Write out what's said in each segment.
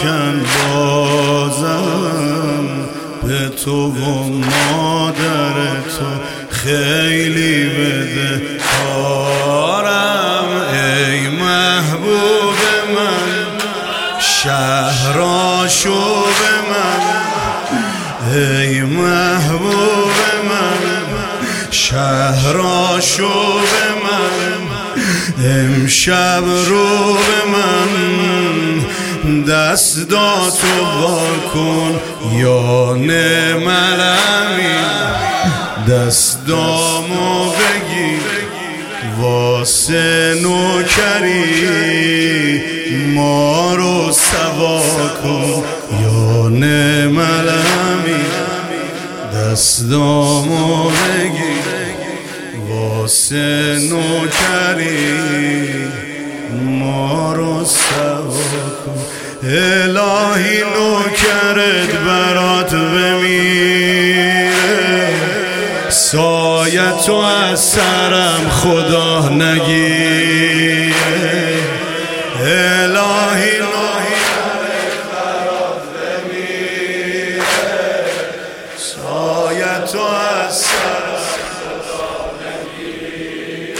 بکن بازم به تو و مادر تو خیلی بده کارم. ای محبوب من شهرآشوب من، ای محبوب من شهرآشوب من، امشب رو به من دستاتو وا کن یا نعم الامین. دستامو بگیر واسه نوکری ما رو سوا کن یا نعم الامین. دستامو بگیر واسه نوکری ما رو سوا کن. الهی نوکرت برات بمیره، سایه تو از سرم خدا نگیره. الهی نوکرت برات بمیره، سایه تو از سرم خدا نگیره،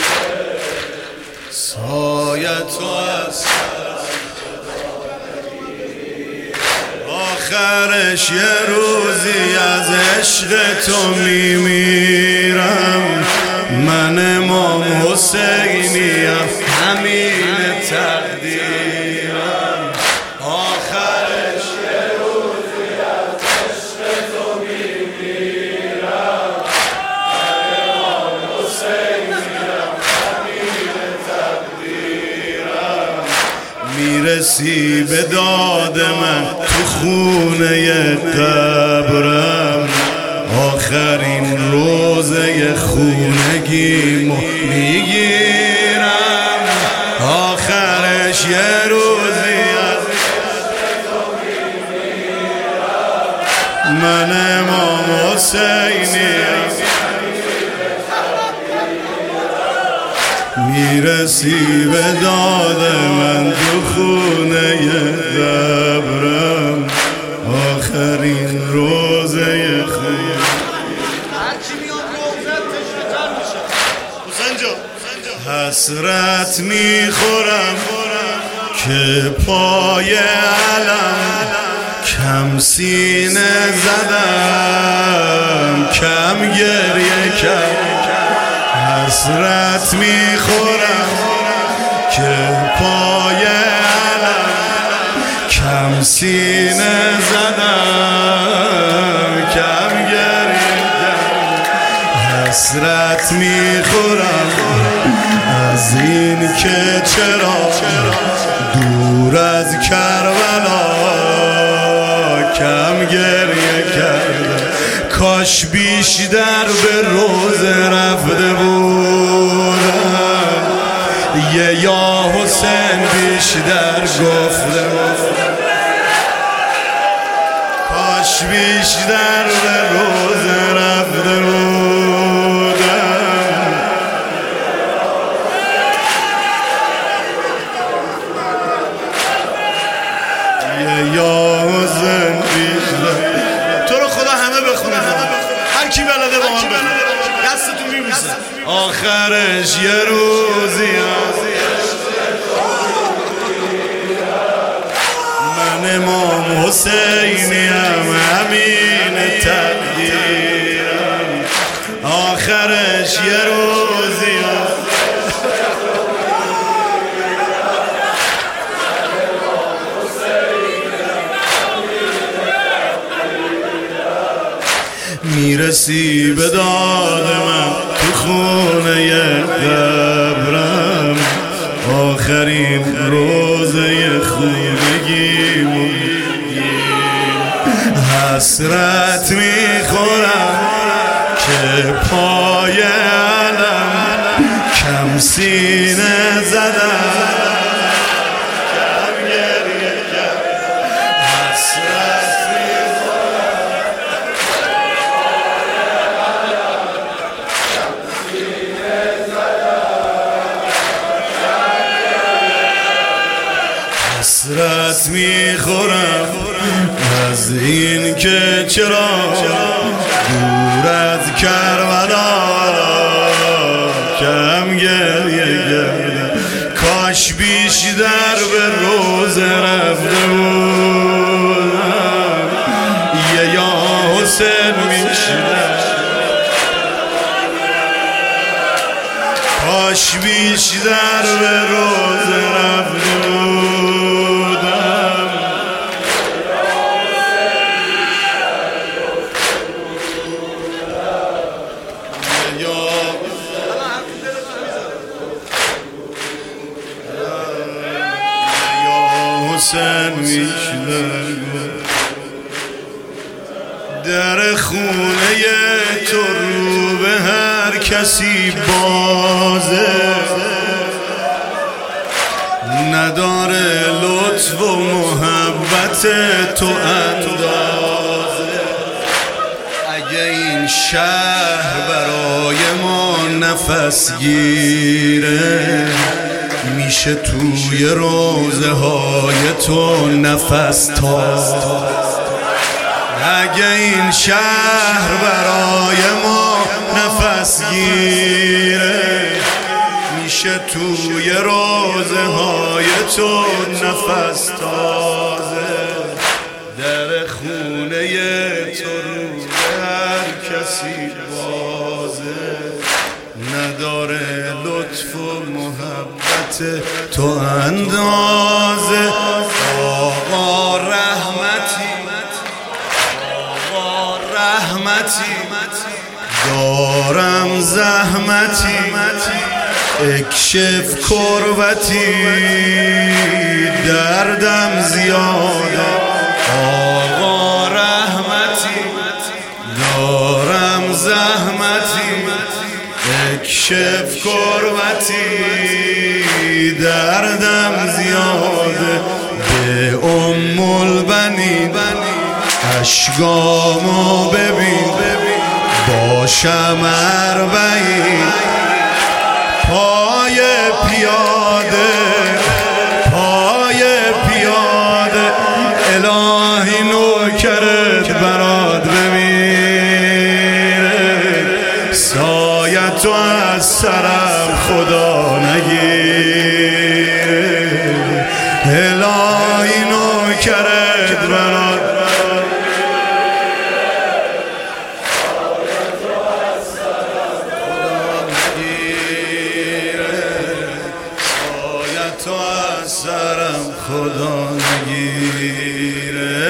سایه تو از سرم خدا نگیره. آخرش یه روزی از عشق تو میمیرم، من امام حسینیم همین تقدیرم. آخرش یه روزی از عشق تو میمیرم، من امام حسینیم همین تقدیرم. میرسی به داد من تو خونه قبرم، آخرین روزه خونگیمو میگیرم. آخرش یه روزی از تو میمیرم، من امام حسینیم. میرسی به داد من تو خونه قبرم، آخرین روزه خونه. حسرت میخورم که پای علم کم سینه زدم، کم گریه کردم. حسرت میخورم که پای علم کم سینه زدم، کم گریه کردم. حسرت میخورم از این که چرا دور از کربلا کم گریه کردم. کاش بیشتر به روزه رفته بودم، یه یا حسین بیشتر گفته. کاش بیشتر به روزه رفته بودم، یه یا حسین بیشتر. تو رو خدا همه بخونید، هر کی بلده با من بخونه، دستتون میبوسه. آخرش یه روزی من امام حسینیم همین تقدیرم. آخرش یه روزی میرسی به داد من تو خونه قبرم، آخرین روزه خونگیمو. حسرت میخورم که پای علم کم سینه زدم، کم گریه کردم. حسرت حسرت میخورم از این که چرا دور از کربلا کم گریه گردم. کاش بیشتر به روزه رفته بودم یه یا حسین میشدم. کاش بیشتر به روزه رفته بودم یا حسین میشدم. در خونه تو رو به هر کسی بازه، نداره لطف و محبت تو اندازه. اگه این شهر برای ما نفس گیره میشه توی روزه های تو نفس تا. اگه این شهر برای ما نفس گیره میشه توی روزه های تو نفس تازه. در خونه تو رو هر کسی بازه، نداره لطف و محبت تو اندازه. آقا رحمتی دارم زحمتی اکشف کربتی دردم زیاده. آقا رحمتی دارم زحمتی اکشف کربتی دردم زیاده. به البنین اشکامو ببین باشم 40 پای پیاده الهی نوکرت برات بمیره. سایت تو از سرم خدا نگیره. الهی نوکرت برات تو از سرم خدا نگیره.